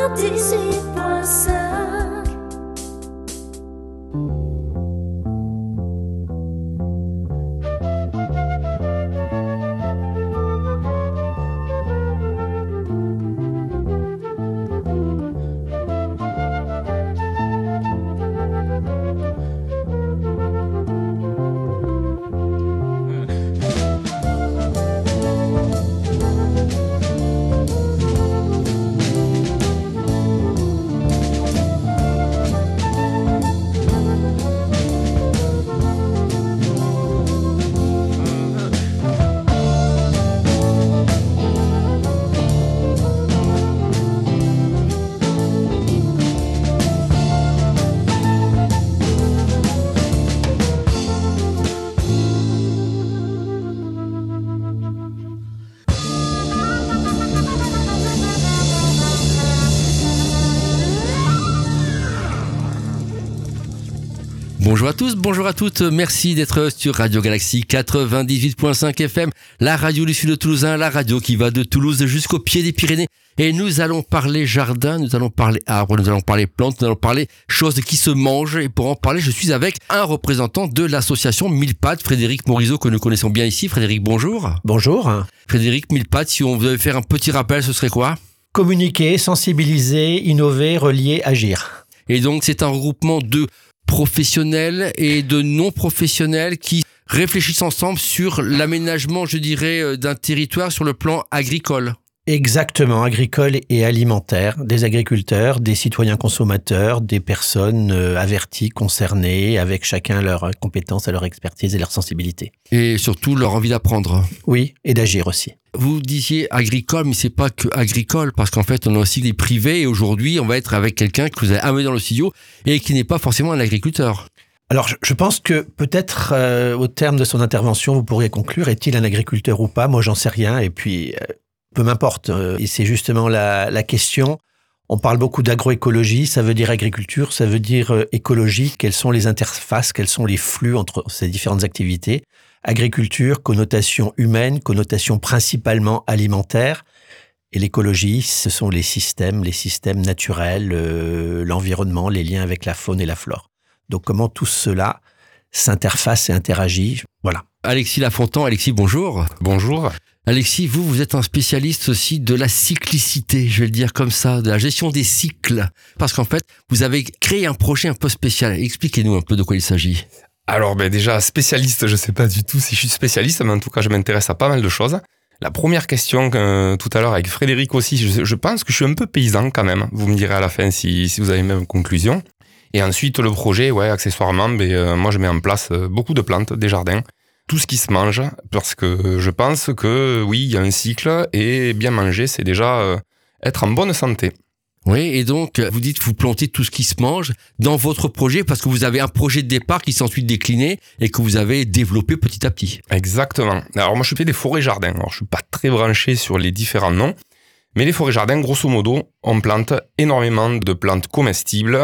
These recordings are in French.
98.5. Bonjour à tous, bonjour à toutes, merci d'être sur Radio Galaxie 98.5 FM, la radio du sud de Toulousain, la radio qui va de Toulouse jusqu'au pied des Pyrénées. Et nous allons parler jardin, nous allons parler arbres, nous allons parler plantes, nous allons parler choses qui se mangent. Et pour en parler, je suis avec un représentant de l'association Mille Pattes, Frédéric Morisot, que nous connaissons bien ici. Frédéric, bonjour. Bonjour. Frédéric, Mille Pattes, si on devait faire un petit rappel, ce serait quoi ? Communiquer, sensibiliser, innover, relier, agir. Et donc, c'est un regroupement de professionnels et de non-professionnels qui réfléchissent ensemble sur l'aménagement, je dirais, d'un territoire sur le plan agricole. Exactement, agricole et alimentaire, des agriculteurs, des citoyens consommateurs, des personnes averties, concernées, avec chacun leurs compétences, leur expertise et leur sensibilité. Et surtout leur envie d'apprendre. Oui, et d'agir aussi. Vous disiez agricole, mais c'est pas que agricole, parce qu'en fait, on a aussi des privés, et aujourd'hui, on va être avec quelqu'un que vous avez amené dans le studio, et qui n'est pas forcément un agriculteur. Alors, je pense que peut-être, au terme de son intervention, vous pourriez conclure, est-il un agriculteur ou pas ? Moi, j'en sais rien, et puis... peu m'importe, et c'est justement la question. On parle beaucoup d'agroécologie, ça veut dire agriculture, ça veut dire écologie. Quelles sont les interfaces, quels sont les flux entre ces différentes activités ? Agriculture, connotation humaine, connotation principalement alimentaire. Et l'écologie, ce sont les systèmes naturels, l'environnement, les liens avec la faune et la flore. Donc comment tout cela s'interface et interagit, voilà. Alexis Lafontan, Alexis, bonjour. Bonjour. Alexis, vous êtes un spécialiste aussi de la cyclicité, je vais le dire comme ça, de la gestion des cycles. Parce qu'en fait, vous avez créé un projet un peu spécial. Expliquez-nous un peu de quoi il s'agit. Alors déjà, spécialiste, je sais pas du tout si je suis spécialiste, mais en tout cas, je m'intéresse à pas mal de choses. La première question, tout à l'heure avec Frédéric aussi, je pense que je suis un peu paysan quand même. Vous me direz à la fin si vous avez même conclusion. Et ensuite, le projet, accessoirement, moi je mets en place beaucoup de plantes, des jardins. Tout ce qui se mange, parce que je pense que oui, il y a un cycle et bien manger, c'est déjà être en bonne santé. Oui, et donc vous dites que vous plantez tout ce qui se mange dans votre projet parce que vous avez un projet de départ qui s'est ensuite décliné et que vous avez développé petit à petit. Exactement. Alors moi je fais des forêts-jardins, alors je suis pas très branché sur les différents noms, mais les forêts-jardins, grosso modo, on plante énormément de plantes comestibles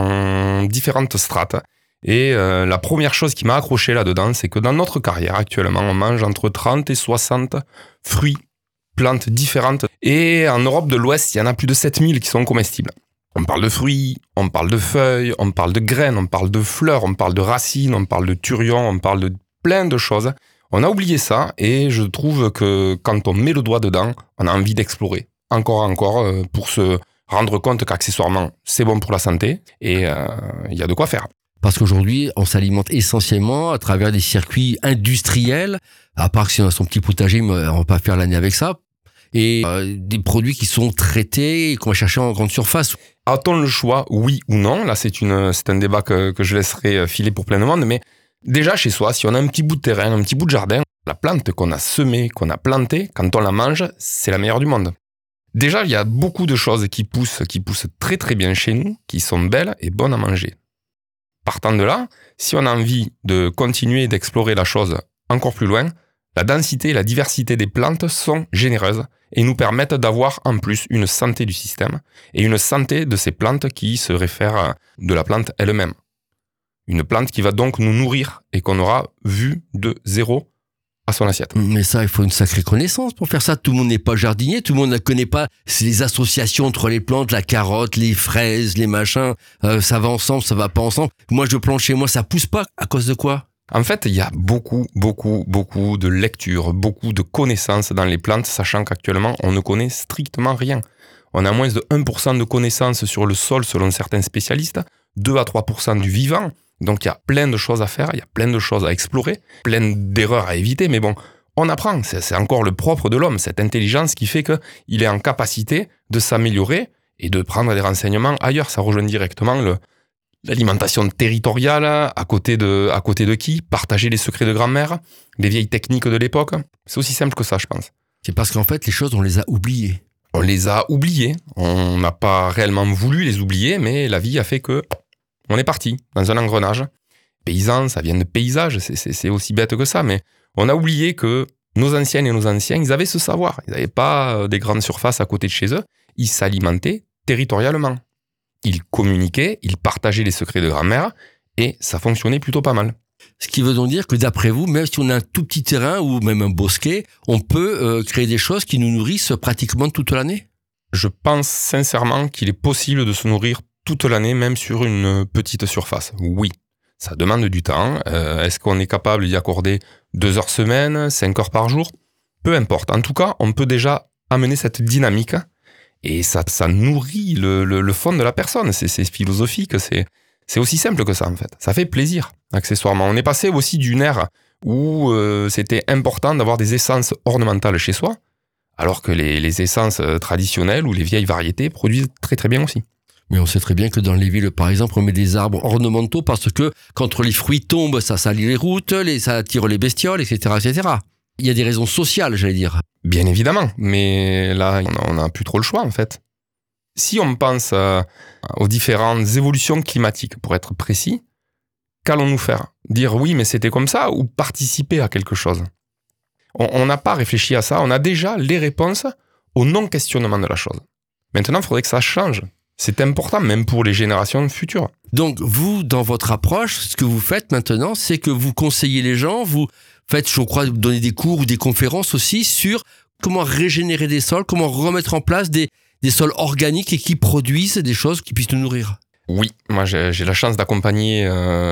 en différentes strates. Et la première chose qui m'a accroché là-dedans, c'est que dans notre carrière actuellement, on mange entre 30 et 60 fruits, plantes différentes. Et en Europe de l'Ouest, il y en a plus de 7000 qui sont comestibles. On parle de fruits, on parle de feuilles, on parle de graines, on parle de fleurs, on parle de racines, on parle de turions, on parle de plein de choses. On a oublié ça et je trouve que quand on met le doigt dedans, on a envie d'explorer encore pour se rendre compte qu'accessoirement, c'est bon pour la santé et il y a de quoi faire. Parce qu'aujourd'hui, on s'alimente essentiellement à travers des circuits industriels, à part que si on a son petit potager, mais on va pas faire l'année avec ça, et des produits qui sont traités et qu'on va chercher en grande surface. A-t-on le choix, oui ou non ? Là, c'est un débat que je laisserai filer pour plein de monde, mais déjà chez soi, si on a un petit bout de terrain, un petit bout de jardin, la plante qu'on a semée, qu'on a plantée, quand on la mange, c'est la meilleure du monde. Déjà, il y a beaucoup de choses qui poussent très très bien chez nous, qui sont belles et bonnes à manger. Partant de là, si on a envie de continuer d'explorer la chose encore plus loin, la densité et la diversité des plantes sont généreuses et nous permettent d'avoir en plus une santé du système et une santé de ces plantes qui se réfèrent de la plante elle-même. Une plante qui va donc nous nourrir et qu'on aura vu de 0 à son assiette. Mais ça, il faut une sacrée connaissance pour faire ça. Tout le monde n'est pas jardinier, tout le monde ne connaît pas les associations entre les plantes, la carotte, les fraises, les machins. Ça va ensemble, ça va pas ensemble. Moi, je plante chez moi, ça pousse pas. À cause de quoi? En fait, il y a beaucoup de lectures, beaucoup de connaissances dans les plantes, sachant qu'actuellement, on ne connaît strictement rien. On a moins de 1% de connaissances sur le sol selon certains spécialistes, 2 à 3% du vivant. Donc il y a plein de choses à faire, il y a plein de choses à explorer, plein d'erreurs à éviter, mais bon, on apprend. C'est encore le propre de l'homme, cette intelligence qui fait qu'il est en capacité de s'améliorer et de prendre des renseignements ailleurs. Ça rejoint directement l'alimentation territoriale, à côté de qui? Partager les secrets de grand-mère, les vieilles techniques de l'époque. C'est aussi simple que ça, je pense. C'est parce qu'en fait, les choses, on les a oubliées. On les a oubliées. On n'a pas réellement voulu les oublier, mais la vie a fait que on est parti dans un engrenage. Paysan, ça vient de paysage, c'est aussi bête que ça, mais on a oublié que nos anciennes et nos anciens, ils avaient ce savoir. Ils n'avaient pas des grandes surfaces à côté de chez eux. Ils s'alimentaient territorialement. Ils communiquaient, ils partageaient les secrets de grand-mère et ça fonctionnait plutôt pas mal. Ce qui veut donc dire que d'après vous, même si on a un tout petit terrain ou même un bosquet, on peut créer des choses qui nous nourrissent pratiquement toute l'année? Je pense sincèrement qu'il est possible de se nourrir toute l'année, même sur une petite surface. Oui, ça demande du temps. Est-ce qu'on est capable d'y accorder 2 heures semaine, 5 heures par jour? Peu importe. En tout cas, on peut déjà amener cette dynamique et ça nourrit le fond de la personne. C'est philosophique, c'est aussi simple que ça en fait. Ça fait plaisir, accessoirement. On est passé aussi d'une ère où c'était important d'avoir des essences ornementales chez soi, alors que les essences traditionnelles ou les vieilles variétés produisent très très bien aussi. Mais on sait très bien que dans les villes, par exemple, on met des arbres ornementaux parce que quand les fruits tombent, ça salit les routes, ça attire les bestioles, etc., etc. Il y a des raisons sociales, j'allais dire. Bien évidemment, mais là, on n'a plus trop le choix, en fait. Si on pense aux différentes évolutions climatiques, pour être précis, qu'allons-nous faire? Dire oui, mais c'était comme ça, ou participer à quelque chose? On n'a pas réfléchi à ça, on a déjà les réponses au non-questionnement de la chose. Maintenant, il faudrait que ça change. C'est important, même pour les générations futures. Donc, vous, dans votre approche, ce que vous faites maintenant, c'est que vous conseillez les gens, vous faites, je crois, donner des cours ou des conférences aussi sur comment régénérer des sols, comment remettre en place des sols organiques et qui produisent des choses qui puissent nous nourrir. Oui, moi j'ai la chance d'accompagner,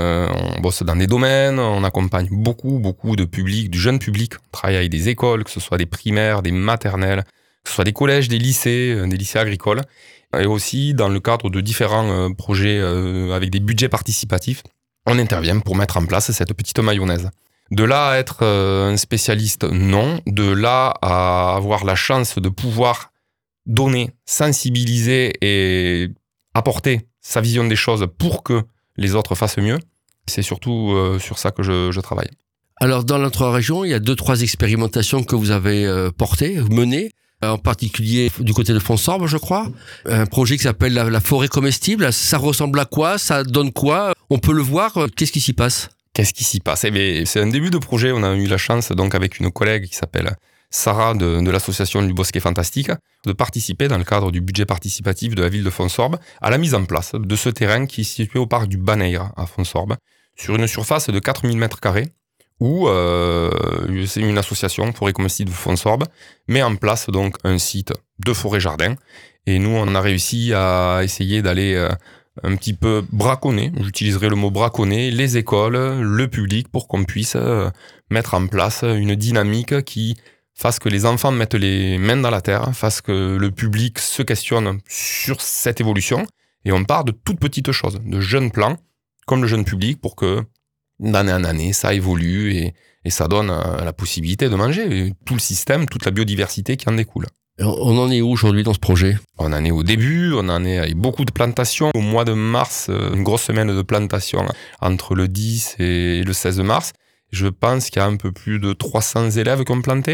on bosse dans des domaines, on accompagne beaucoup de public, du jeune public. On travaille avec des écoles, que ce soit des primaires, des maternelles, que ce soit des collèges, des lycées agricoles. Et aussi dans le cadre de différents projets avec des budgets participatifs, on intervient pour mettre en place cette petite mayonnaise. De là à être un spécialiste, non. De là à avoir la chance de pouvoir donner, sensibiliser et apporter sa vision des choses pour que les autres fassent mieux, c'est surtout sur ça que je travaille. Alors dans notre région, il y a 2-3 expérimentations que vous avez menées. En particulier du côté de Fonsorbe, je crois. Un projet qui s'appelle la forêt comestible. Ça ressemble à quoi? Ça donne quoi? On peut le voir? Qu'est-ce qui s'y passe? Qu'est-ce qui s'y passe? C'est un début de projet. On a eu la chance, donc, avec une collègue qui s'appelle Sarah de l'association du Bosquet Fantastique, de participer dans le cadre du budget participatif de la ville de Fonsorbe à la mise en place de ce terrain qui est situé au parc du Baneira à Fonsorbe, sur une surface de 4000 m². Où c'est une association, Forêt Comestible de Fonsorbe, met en place donc un site de forêt-jardin. Et nous, on a réussi à essayer d'aller un petit peu braconner, j'utiliserai le mot braconner, les écoles, le public, pour qu'on puisse mettre en place une dynamique qui fasse que les enfants mettent les mains dans la terre, fasse que le public se questionne sur cette évolution. Et on part de toutes petites choses, de jeunes plans, comme le jeune public, pour que d'année en année, ça évolue et ça donne la possibilité de manger tout le système, toute la biodiversité qui en découle. On en est où aujourd'hui dans ce projet? On en est au début, on en est avec beaucoup de plantations. Au mois de mars, une grosse semaine de plantation entre le 10 et le 16 mars. Je pense qu'il y a un peu plus de 300 élèves qui ont planté.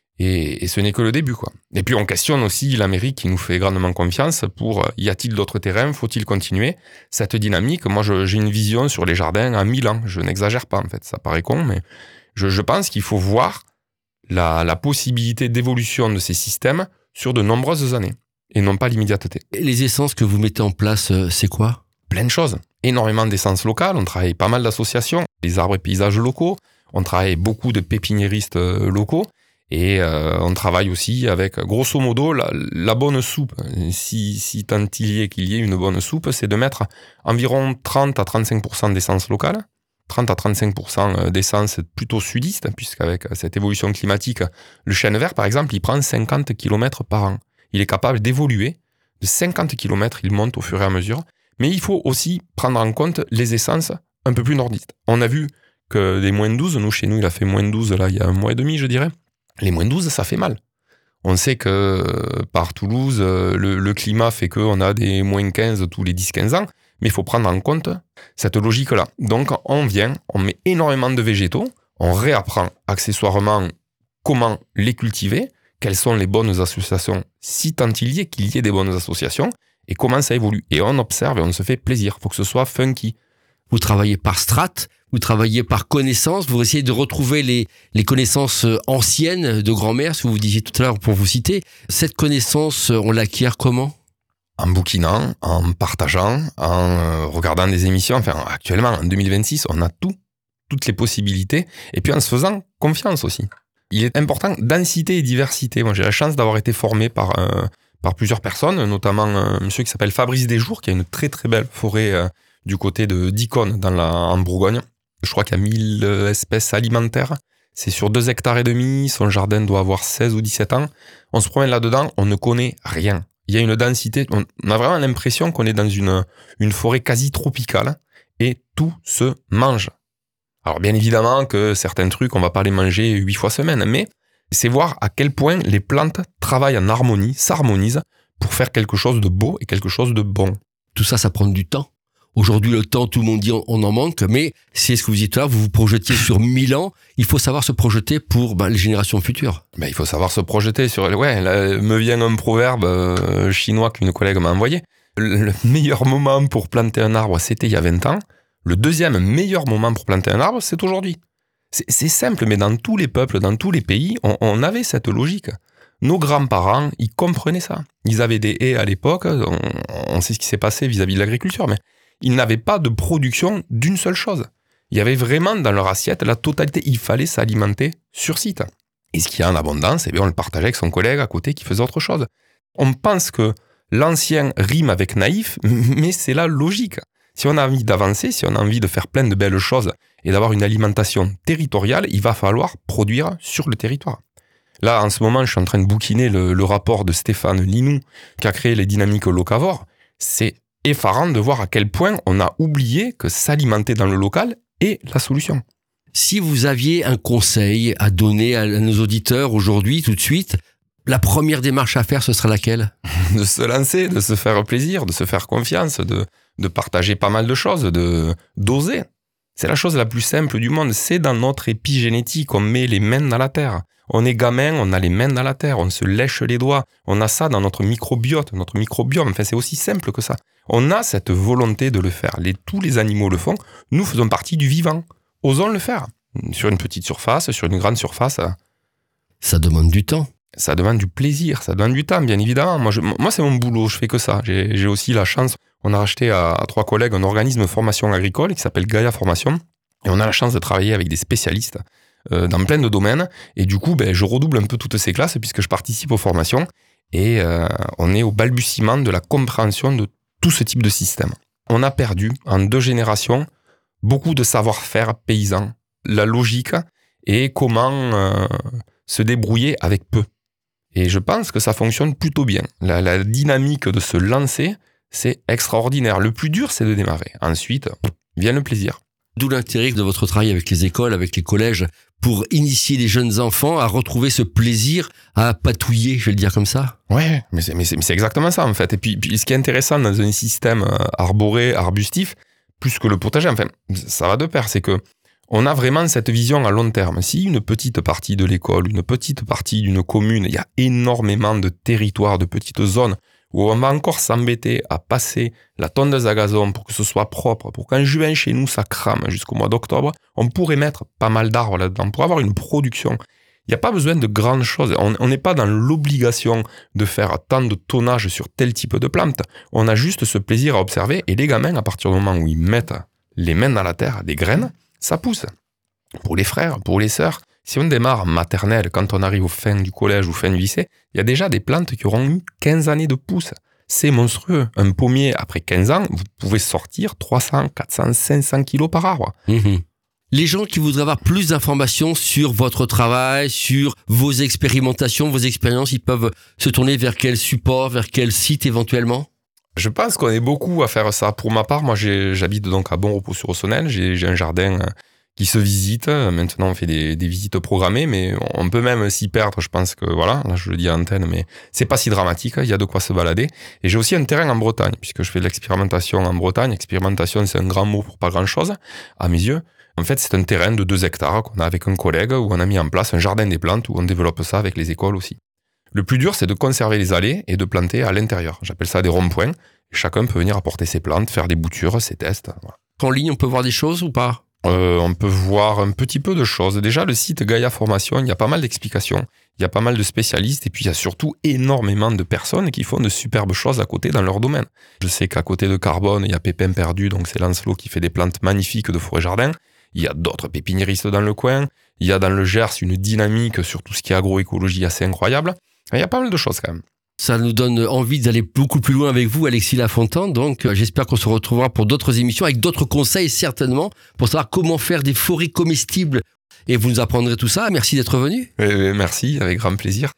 Et ce n'est que le début, quoi. Et puis on questionne aussi la mairie qui nous fait grandement confiance pour y a-t-il d'autres terrains, faut-il continuer cette dynamique? Moi, j'ai une vision sur les jardins à 1000 ans. Je n'exagère pas, en fait. Ça paraît con, mais je pense qu'il faut voir la possibilité d'évolution de ces systèmes sur de nombreuses années et non pas l'immédiateté. Et les essences que vous mettez en place, c'est quoi? Plein de choses. Énormément d'essences locales. On travaille pas mal d'associations, les arbres et paysages locaux. On travaille avec beaucoup de pépiniéristes locaux. Et on travaille aussi avec, grosso modo, la bonne soupe. Si tant il y ait qu'il y ait une bonne soupe, c'est de mettre environ 30 à 35% d'essence locale, 30 à 35% d'essence plutôt sudiste, puisqu'avec cette évolution climatique, le chêne vert, par exemple, il prend 50 km par an. Il est capable d'évoluer. De 50 km, il monte au fur et à mesure. Mais il faut aussi prendre en compte les essences un peu plus nordistes. On a vu que des moins 12, chez nous, il a fait moins 12 là, il y a un mois et demi, je dirais. Les moins 12, ça fait mal. On sait que par Toulouse, le climat fait qu'on a des moins 15 tous les 10-15 ans, mais il faut prendre en compte cette logique-là. Donc on met énormément de végétaux, on réapprend accessoirement comment les cultiver, quelles sont les bonnes associations, si tant qu'il y ait des bonnes associations, et comment ça évolue. Et on observe et on se fait plaisir, il faut que ce soit funky. Vous travaillez par strate, vous travaillez par connaissances, vous essayez de retrouver les connaissances anciennes de grand-mère, ce que vous disiez tout à l'heure pour vous citer. Cette connaissance, on l'acquiert comment ? En bouquinant, en partageant, en regardant des émissions. Enfin, actuellement, en 2026, on a toutes les possibilités. Et puis en se faisant confiance aussi. Il est important densité et diversité. Moi, j'ai la chance d'avoir été formé par plusieurs personnes, notamment un monsieur qui s'appelle Fabrice Desjours, qui a une très très belle forêt du côté de d'Icône, en Bourgogne. Je crois qu'il y a 1000 espèces alimentaires. C'est sur 2,5 hectares. Son jardin doit avoir 16 ou 17 ans. On se promène là-dedans, on ne connaît rien. Il y a une densité, on a vraiment l'impression qu'on est dans une forêt quasi tropicale et tout se mange. Alors bien évidemment que certains trucs, on va pas les manger 8 fois semaine, mais c'est voir à quel point les plantes travaillent en harmonie, s'harmonisent pour faire quelque chose de beau et quelque chose de bon. Tout ça, ça prend du temps. Aujourd'hui, le temps, tout le monde dit on en manque, mais c'est ce que vous dites là, vous vous projetiez sur 1000 ans. Il faut savoir se projeter pour les générations futures. Il faut savoir se projeter sur... Ouais, là, me vient un proverbe chinois qu'une collègue m'a envoyé. Le meilleur moment pour planter un arbre, c'était il y a 20 ans. Le deuxième meilleur moment pour planter un arbre, c'est aujourd'hui. C'est simple, mais dans tous les peuples, dans tous les pays, on avait cette logique. Nos grands-parents, ils comprenaient ça. Ils avaient des haies à l'époque, on sait ce qui s'est passé vis-à-vis de l'agriculture, mais ils n'avaient pas de production d'une seule chose. Il y avait vraiment dans leur assiette la totalité. Il fallait s'alimenter sur site. Et ce qu'il y a en abondance, on le partageait avec son collègue à côté qui faisait autre chose. On pense que l'ancien rime avec naïf, mais c'est la logique. Si on a envie d'avancer, si on a envie de faire plein de belles choses et d'avoir une alimentation territoriale, il va falloir produire sur le territoire. Là, en ce moment, je suis en train de bouquiner le rapport de Stéphane Linou qui a créé les dynamiques locavores. C'est effarant de voir à quel point on a oublié que s'alimenter dans le local est la solution. Si vous aviez un conseil à donner à nos auditeurs aujourd'hui, tout de suite, la première démarche à faire, ce serait laquelle ? De se lancer, de se faire plaisir, de se faire confiance, de partager pas mal de choses, d'oser. C'est la chose la plus simple du monde. C'est dans notre épigénétique, on met les mains dans la terre. On est gamin, on a les mains dans la terre, on se lèche les doigts. On a ça dans notre microbiote, notre microbiome. Enfin, c'est aussi simple que ça. On a cette volonté de le faire. Tous les animaux le font. Nous faisons partie du vivant. Osons le faire. Sur une petite surface, sur une grande surface. Ça demande du temps. Ça demande du plaisir, ça demande du temps, bien évidemment. Moi, c'est mon boulot, je fais que ça. J'ai aussi la chance, on a racheté à 3 collègues un organisme de formation agricole qui s'appelle Gaia Formation. Et on a la chance de travailler avec des spécialistes dans plein de domaines. Et du coup, je redouble un peu toutes ces classes puisque je participe aux formations. Et on est au balbutiement de la compréhension de tout ce type de système. On a perdu, en 2 générations, beaucoup de savoir-faire paysan. La logique et comment se débrouiller avec peu. Et je pense que ça fonctionne plutôt bien. La dynamique de se lancer, c'est extraordinaire. Le plus dur, c'est de démarrer. Ensuite, vient le plaisir. D'où l'intérêt de votre travail avec les écoles, avec les collèges, pour initier les jeunes enfants à retrouver ce plaisir à patouiller, je vais le dire comme ça. Ouais, mais c'est exactement ça en fait. Et puis ce qui est intéressant dans un système arboré, arbustif, plus que le potager, enfin, ça va de pair, c'est que on a vraiment cette vision à long terme. Si une petite partie de l'école, une petite partie d'une commune, il y a énormément de territoires, de petites zones où on va encore s'embêter à passer la tondeuse à gazon pour que ce soit propre, pour qu'en juin chez nous ça crame jusqu'au mois d'octobre, on pourrait mettre pas mal d'arbres là-dedans pour avoir une production. Il n'y a pas besoin de grandes choses. On n'est pas dans l'obligation de faire tant de tonnage sur tel type de plante. On a juste ce plaisir à observer et les gamins, à partir du moment où ils mettent les mains dans la terre, des graines, ça pousse. pour les frères, pour les sœurs. Si on démarre en maternelle, quand on arrive au fin du collège ou fin du lycée, il y a déjà des plantes qui auront eu 15 années de pousse. C'est monstrueux. Un pommier, après 15 ans, vous pouvez sortir 300, 400, 500 kilos par arbre. Les gens qui voudraient avoir plus d'informations sur votre travail, sur vos expérimentations, vos expériences, ils peuvent se tourner vers quel support, vers quel site éventuellement ? Je pense qu'on est beaucoup à faire ça. Pour ma part, moi, j'habite donc à Bonrepos-sur-Aussonel. J'ai un jardin qui se visite. Maintenant, on fait des visites programmées, mais on peut même s'y perdre. Je pense que, voilà, là, je le dis à l'antenne, mais c'est pas si dramatique. Il y a de quoi se balader. Et j'ai aussi un terrain en Bretagne, puisque je fais de l'expérimentation en Bretagne. Expérimentation, c'est un grand mot pour pas grand-chose, à mes yeux. En fait, c'est un terrain de 2 hectares qu'on a avec un collègue, où on a mis en place un jardin des plantes, où on développe ça avec les écoles aussi. Le plus dur, c'est de conserver les allées et de planter à l'intérieur. J'appelle ça des ronds-points. Chacun peut venir apporter ses plantes, faire des boutures, ses tests. Voilà. En ligne, on peut voir des choses ou pas ? On peut voir un petit peu de choses. Déjà, le site Gaïa Formation, il y a pas mal d'explications. Il y a pas mal de spécialistes et puis il y a surtout énormément de personnes qui font de superbes choses à côté dans leur domaine. Je sais qu'à côté de Carbone, il y a Pépin Perdu, donc c'est Lancelot qui fait des plantes magnifiques de forêt-jardin. Il y a d'autres pépiniéristes dans le coin. Il y a dans le Gers une dynamique sur tout ce qui est agroécologie assez incroyable. Il y a pas mal de choses quand même. Ça nous donne envie d'aller beaucoup plus loin avec vous, Alexis Lafontaine. Donc, j'espère qu'on se retrouvera pour d'autres émissions avec d'autres conseils, certainement, pour savoir comment faire des forêts comestibles. Et vous nous apprendrez tout ça. Merci d'être venu. Merci, avec grand plaisir.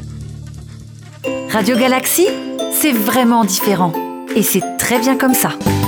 Radio Galaxy, c'est vraiment différent. Et c'est très bien comme ça.